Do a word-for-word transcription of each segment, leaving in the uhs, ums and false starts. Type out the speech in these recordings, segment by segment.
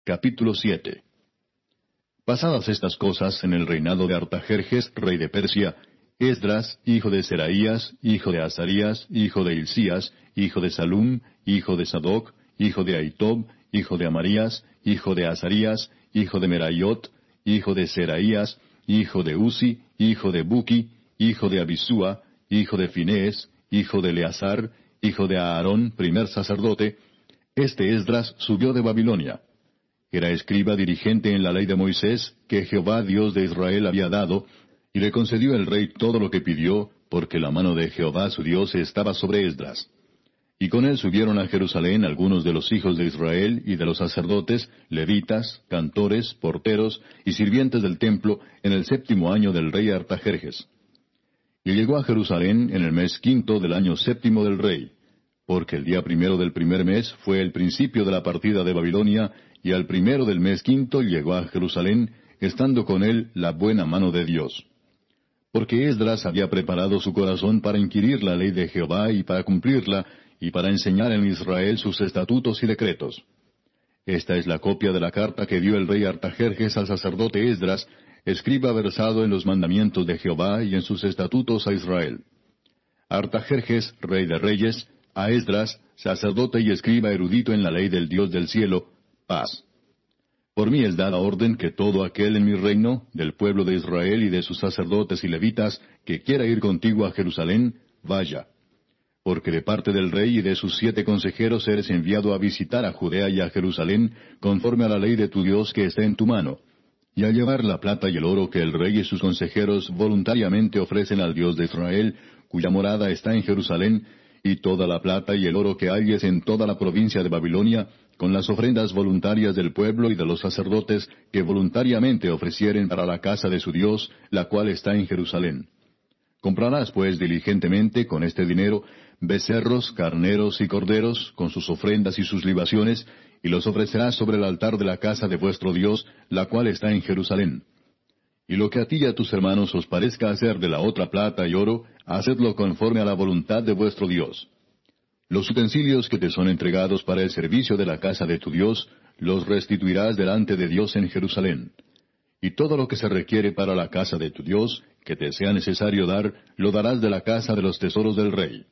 Capítulo siete. Pasadas estas cosas en el reinado de Artajerjes, rey de Persia, Esdras, hijo de Seraías, hijo de Azarías, hijo de Hilcías, hijo de Salum, hijo de Sadoc, hijo de Ahitob, hijo de Amarías, hijo de Azarías, hijo de Meraiot, hijo de Seraías, hijo de Uzi, hijo de Buki, hijo de Abisúa, hijo de Finés, hijo de Eleazar, hijo de Aarón, primer sacerdote, este Esdras subió de Babilonia. Era escriba dirigente en la ley de Moisés, que Jehová Dios de Israel había dado, y le concedió el rey todo lo que pidió, porque la mano de Jehová su Dios estaba sobre Esdras. Y con él subieron a Jerusalén algunos de los hijos de Israel y de los sacerdotes, levitas, cantores, porteros y sirvientes del templo, en el séptimo año del rey Artajerjes. Y llegó a Jerusalén en el mes quinto del año séptimo del rey, porque el día primero del primer mes fue el principio de la partida de Babilonia, y al primero del mes quinto llegó a Jerusalén, estando con él la buena mano de Dios. Porque Esdras había preparado su corazón para inquirir la ley de Jehová y para cumplirla, y para enseñar en Israel sus estatutos y decretos. Esta es la copia de la carta que dio el rey Artajerjes al sacerdote Esdras, escriba versado en los mandamientos de Jehová y en sus estatutos a Israel. Artajerjes, rey de reyes, a Esdras, sacerdote y escriba erudito en la ley del Dios del cielo, paz. Por mí es dada orden que todo aquel en mi reino, del pueblo de Israel y de sus sacerdotes y levitas, que quiera ir contigo a Jerusalén, vaya. Porque de parte del rey y de sus siete consejeros eres enviado a visitar a Judea y a Jerusalén, conforme a la ley de tu Dios que está en tu mano, y a llevar la plata y el oro que el rey y sus consejeros voluntariamente ofrecen al Dios de Israel, cuya morada está en Jerusalén, y toda la plata y el oro que halles en toda la provincia de Babilonia, con las ofrendas voluntarias del pueblo y de los sacerdotes que voluntariamente ofrecieren para la casa de su Dios, la cual está en Jerusalén. Comprarás pues diligentemente con este dinero becerros, carneros y corderos, con sus ofrendas y sus libaciones, y los ofrecerás sobre el altar de la casa de vuestro Dios, la cual está en Jerusalén. Y lo que a ti y a tus hermanos os parezca hacer de la otra plata y oro, hacedlo conforme a la voluntad de vuestro Dios. Los utensilios que te son entregados para el servicio de la casa de tu Dios, los restituirás delante de Dios en Jerusalén. Y todo lo que se requiere para la casa de tu Dios, que te sea necesario dar, lo darás de la casa de los tesoros del rey.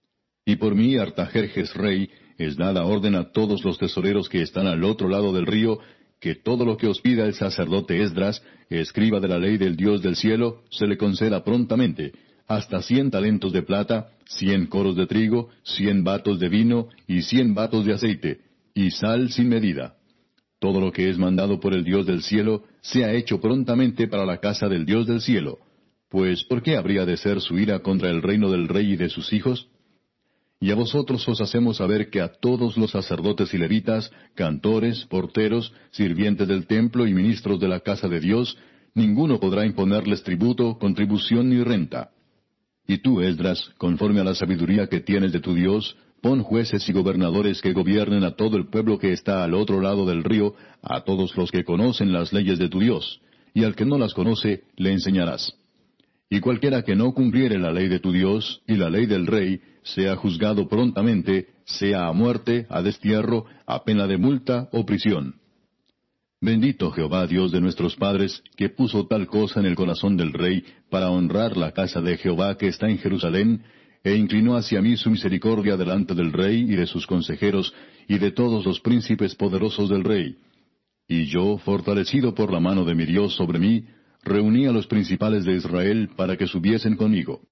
Y por mí, Artajerjes rey, es dada orden a todos los tesoreros que están al otro lado del río, que todo lo que os pida el sacerdote Esdras, escriba de la ley del Dios del cielo, se le conceda prontamente, hasta cien talentos de plata, cien coros de trigo, cien batos de vino y cien batos de aceite, y sal sin medida. Todo lo que es mandado por el Dios del cielo, sea hecho prontamente para la casa del Dios del cielo. Pues, ¿por qué habría de ser su ira contra el reino del rey y de sus hijos? Y a vosotros os hacemos saber que a todos los sacerdotes y levitas, cantores, porteros, sirvientes del templo y ministros de la casa de Dios, ninguno podrá imponerles tributo, contribución ni renta. Y tú, Esdras, conforme a la sabiduría que tienes de tu Dios, pon jueces y gobernadores que gobiernen a todo el pueblo que está al otro lado del río, a todos los que conocen las leyes de tu Dios, y al que no las conoce, le enseñarás. Y cualquiera que no cumpliere la ley de tu Dios y la ley del rey, sea juzgado prontamente, sea a muerte, a destierro, a pena de multa o prisión. Bendito Jehová Dios de nuestros padres, que puso tal cosa en el corazón del rey, para honrar la casa de Jehová que está en Jerusalén, e inclinó hacia mí su misericordia delante del rey y de sus consejeros, y de todos los príncipes poderosos del rey. Y yo, fortalecido por la mano de mi Dios sobre mí, reuní a los principales de Israel para que subiesen conmigo.